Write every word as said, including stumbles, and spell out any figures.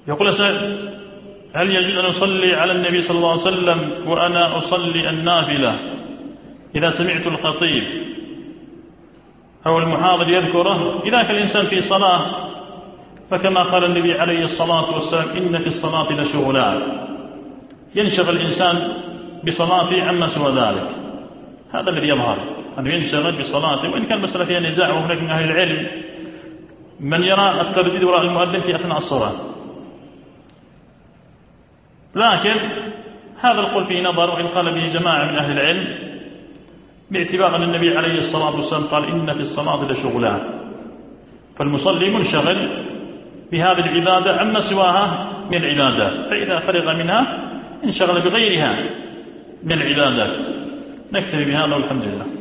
يقول سائل: هل يجوز أن أصلي على النبي صلى الله عليه وسلم وأنا أصلي النافلة إذا سمعت الخطيب أو المحاضر يذكره؟ إذا كان الإنسان في صلاة فكما قال النبي عليه الصلاة والسلام: إن في الصلاة لشغلان، ينشغل الإنسان بصلاته عما سوى ذلك. هذا الذي يظهر أنه ينشغل بصلاته، وإن كان مسألة فيها نزاع وهناك من أهل العلم من يرى الترديد وراء المؤذن في أثناء الصلاة، لكن هذا القول فيه نظر، وإن قال به جماعة من أهل العلم باعتبار أن النبي عليه الصلاة والسلام قال: إن في الصلاة لشغلان، فالمصلي منشغل بهذه العبادة عما سواها من العبادات، فإذا فرغ منها انشغل بغيرها من العبادات. نكتفي بهذا والحمد لله.